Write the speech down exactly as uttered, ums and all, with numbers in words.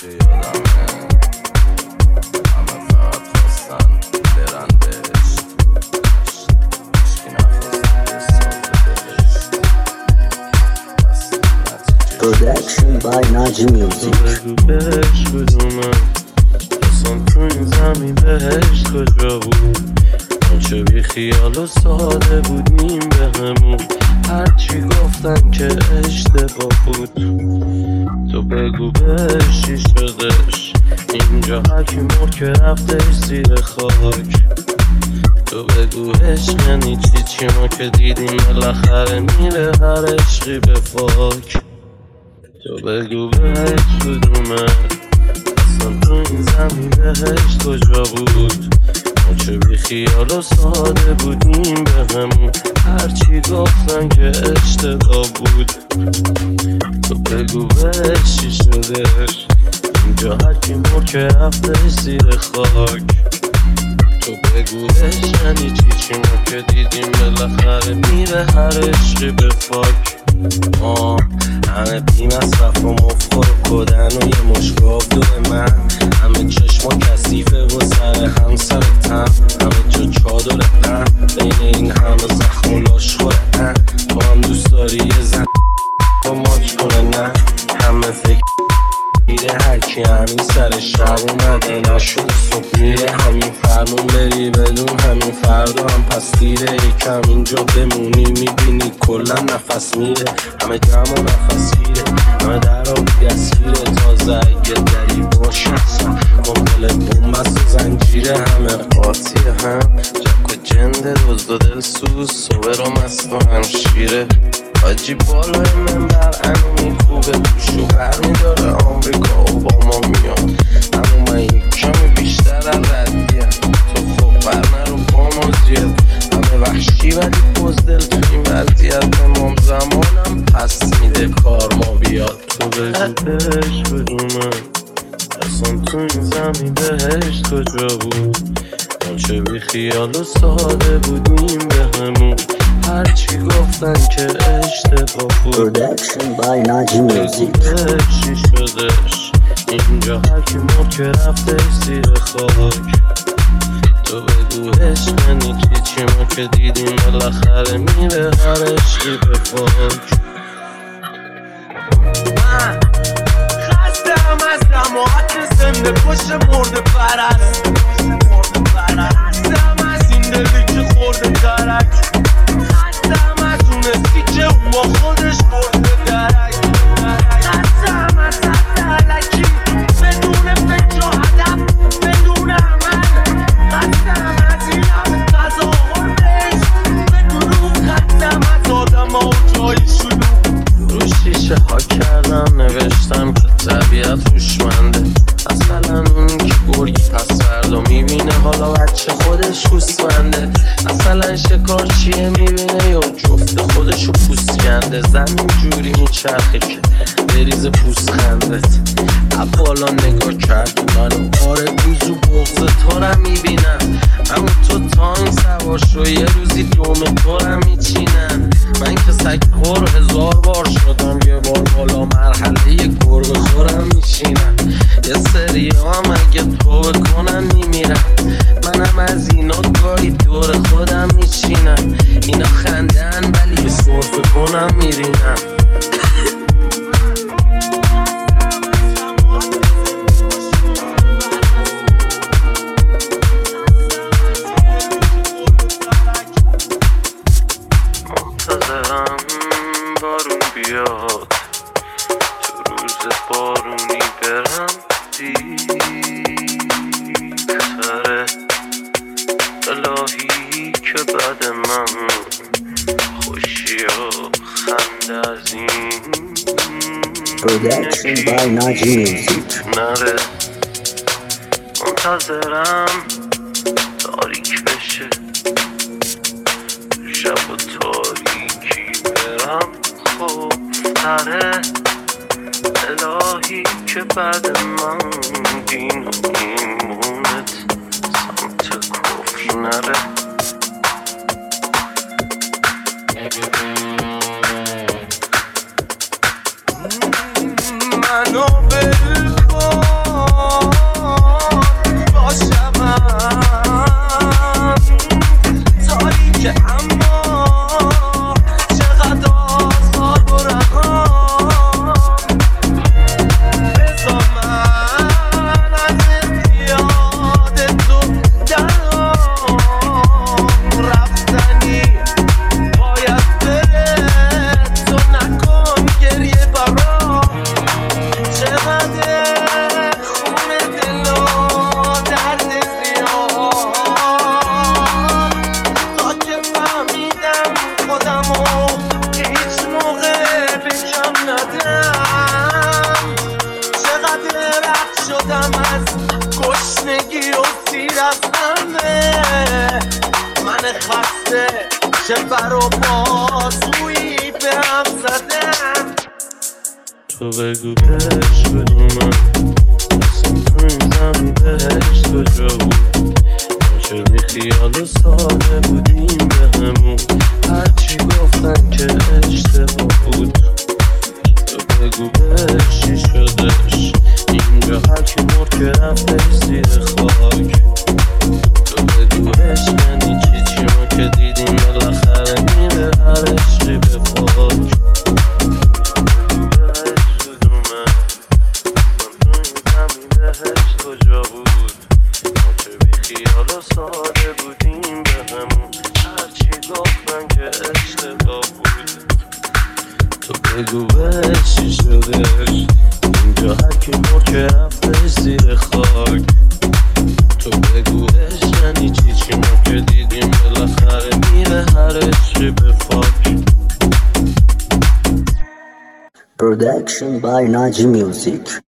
که یادمه همه فقط خواستن برن بهشت، هیچکی نخواست یه صاف دلش. Production by Naji Music. تو بگو بهش کدومه اصلا تو این زمین بهشت کجا بود؟ ما چه بی خیال و ساده بودیم به همون، هرچی گفتن که اشتباه بود. تو بگو بهش چی شدش اینجا، هرکی مرد که رفتش زیر خاک. تو بگو عشق یعنی چی، چی ما که دیدیم بالاخره میره هر عشقی به فاک. تو بگو بهش کدومه اصلا تو این زمین بهشت کجا بود؟ ما چه بی خیال و ساده بودیم به همون، هرچی گفتن که اشتباه بود. تو بگو بهش چی شدش اینجا، هرکی مرد که رفتش زیر خاک. تو بگو عشق یعنی چی، چی ما که دیدیم بالاخره میره هر عشقی به فاک. آه همه بی مصرف و مفخور و کدن و یه مشگاه دور من، همه چشم و کثیفه و سر هم سر تم، همه جا چادر هم بین این همه زخم و لاشخوره. تو هم دوست داری یه زن با ماچ کنه؟ نه همه فکر میره هرکی همین سر شب اومده نشد صبح میره، همین فرمون بری بدون همین فردا هم پس دیره. یکم اینجا بمونی میبینی کلا نفس میره، همه جمع و نفس گیره، همه در آبی دستگیره. تازه اگه دری باشه ممکنه بومبست و زنجیره، همه قاطی هم جک و جنده دزد و دلسوز صبح رو مست و همشیره. آجی بالای منبر انو میکوبه توشو برمیداره آمریکا و با ما میاد، اما من این کمی بیشتر ردیم. تو خوب برنر و با ما زیاد، همه وحشی ولی بزدل تو این وضعیت. امام زمانم پس میده کار ما بیاد. تو بگو بهش کدومه اصلا تو این زمین بهشت کجا بود؟ ما چه بی خیال و ساده بودیم به همون، هرچی گفتن که اشتباه بود. Production by Naji Music. چی شدش اینجا، هرکی مرد که رفتش زیر خاک. تو بگو عشق یعنی چی، چی ما که دیدیم بالاخره میره هر عشقی به فاک. من خستم از دماغت زنده پشت مرده پرست، خستم از این دلی که خورده درک، خستم از اون اسی که اون با خودش برده درک، خستم از حد علکی بدون فکر و هدف بدون عمل، خستم از این همه تظاهر بهش بدون روح، خستم از آدم ها و جای شلوغ. رو شیشه ها کردم نوشتم که طبیعت هوشمنده، مثلا اون که گرگی پس فردا میبینه حالا بچه خودش گوسفنده، مثلا شکار چیه میبینه یا جفت خودشو پوست کنده. زمین جوری میچرخه که بریز پوست خندت، بالا نگاه کرد منو آرزو و بغض تو رو میبینم، اما تو تا این سوار شو یه روزی دوم تو رو میچینم. من که سگ خور هزار بار شدم، یه بار بالا مرحله یه گربه خورم میشینم. یه سری هم اگه تو بکنن میمیرم، منم از اینا گاهی دور خودم میچینم. اینا خندن ولی یه صرفه کنم میرینم. منتظرم بارون بیاد، تو روز بارونی برم دیگتره. الهی که بعد من خوشی و خنده از این Production by Naji Music. نره. منتظرم تاریک بشه شب و تاریکی برم خوب تره. الهی که بعد من دین و ایمونت سمت کفر نره. منو بل کن از گشنگی و سیر از همه من خسته شفر و بازویی به هم زدم. تو بگو بهش بگو من اصلا تو این زمین بهش کجا بود؟ ما چه بی خیال و ساده بودیم به همون، هرچی گفتن که اشتباه بود. تو بگو بهش چی شدش اینجا، هرکی مرد که رفتش زیر خاک. تو بگو بهش یعنی چی چی ما که دیدیم بالاخره میره هر عشقی به فاک. کجا بود؟ ما چه بی خیال و ساده بودیم به همون، هرچی گفتن که اشتباه بود. تو بگو بهش چی شدش اینجا، هرکی مرد که رفتش زیر خاک. تو بگو بهش یعنی چی چی ما که دیدیم بالاخره میره هر عشقی به فاک. Production by Naji Music.